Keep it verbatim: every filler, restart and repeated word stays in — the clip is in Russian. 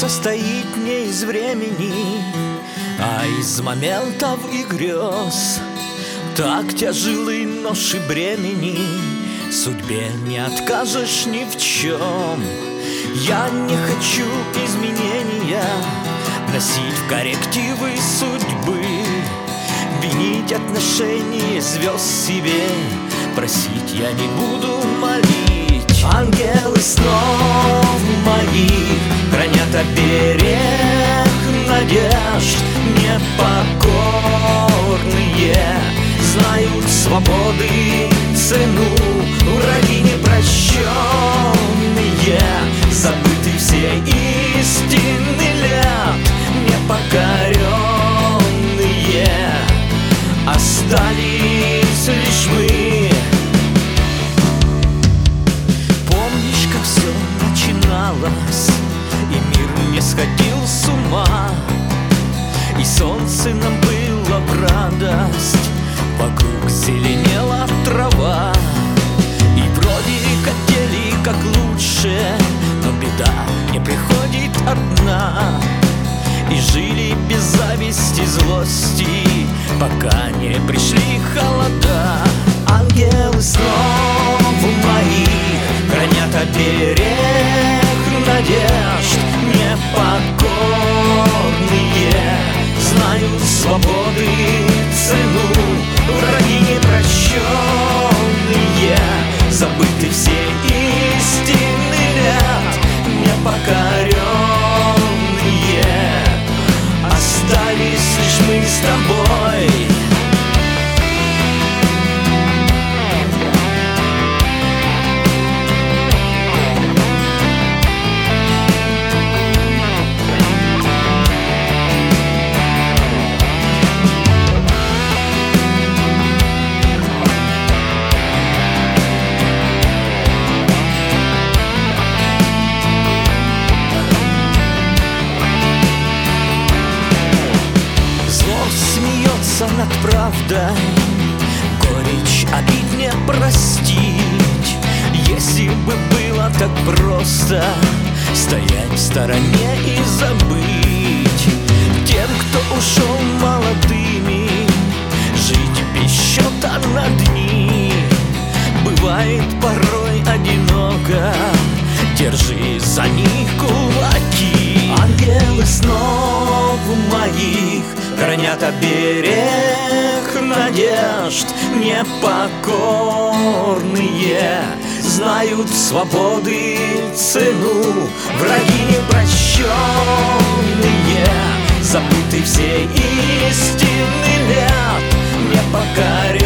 состоит не из времени, а из моментов и грез. Так тяжелы ноши бремени, судьбе не откажешь ни в чем. Я не хочу изменения носить в коррективы судьбы, винить отношения звезд себе просить я не буду, молить. Ангелы снов моих хранят оберег надежд, непокорные знают свободы цену. Враги непрощенные, забыты все истины лет, непокоренные остались лишь мы. Помнишь, как все начиналось, и мир не сходил с ума, и солнце нам было в радость, вокруг зеленела трава, и вроде хотели как лучше, но беда не приходит одна. И жили без зависти, злости, пока не пришли холода. Ангелы снов моих хранят оберег надежд, непокорные знают свободы цену. Враги непрощенные, забыты все истины лет, непокоренные остались лишь мы с тобой. Над правдой горечь обид не простить. Если бы было так просто стоять в стороне и забыть тем, кто ушел молодыми, жить без счета на дни. Бывает порой одиноко, держи за них кулаки. Ангелы снов моих хранят оберег надежд, непокорные знают свободы цену. Враги непрощенные, забыты все истины лет, непокоренные